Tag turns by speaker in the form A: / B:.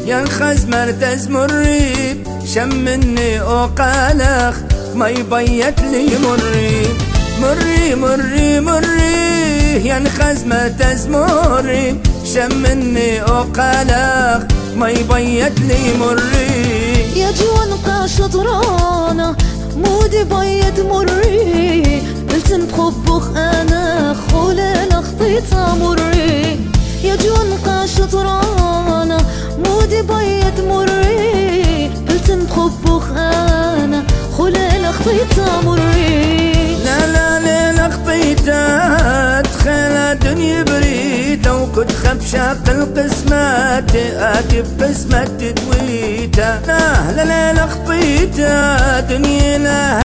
A: ينخز مرتز مريب شمني وقالخ ما يبيت لي مري مري مري ينخز مرتز مريب شمني وقالخ ما يبيت لي مري
B: يا جوانقة شطرانة مودي بيت مري قلتن بحبك انا خلال خطيطة مري يا جوانقة شطرانة مودي بيت مري قلتن بحبك انا خلال خطيطة مري
A: لا لا لا خطيطة تخيل دنيا بريدة وكنت خبشة القسمات آتي بقسمة تدويتة لا لا لا خطيطة دنيا